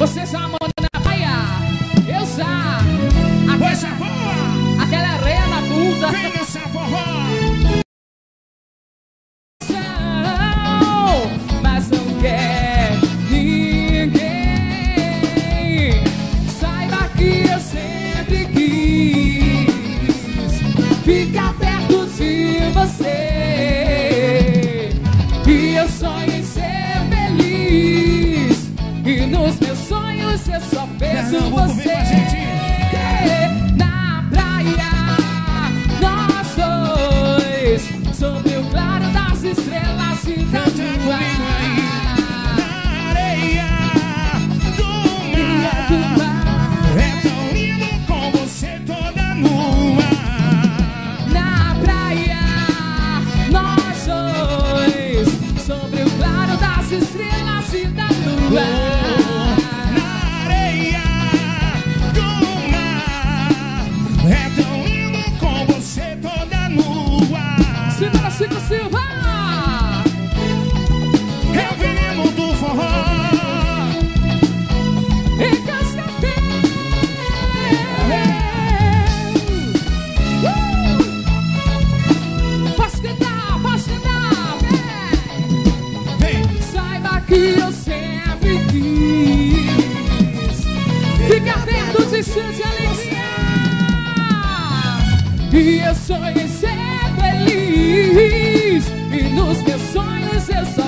Você já mora na praia? Eu já. Aquela areia na bunda. Vem nessa forró. Mas não quer ninguém. Saiba que eu sempre quis ficar perto de você. E eu sonho em ser feliz. E nos meus sonhos eu só penso em você. Na praia, nós dois, sob o claro das estrelas e da lua. Na areia do mar, é tão lindo com você toda nua. Na praia, nós dois, sobre o claro das estrelas e da lua. Na areia do mar, é tão lindo com você toda nua. Silva, Chico Silva! É o veneno do forró. E Cascavel! Posso cantar, Vem. Saiba que eu sempre quis ficar perto de chance e alegria. E eu sonho em ser feliz. E nos meus sonhos eu só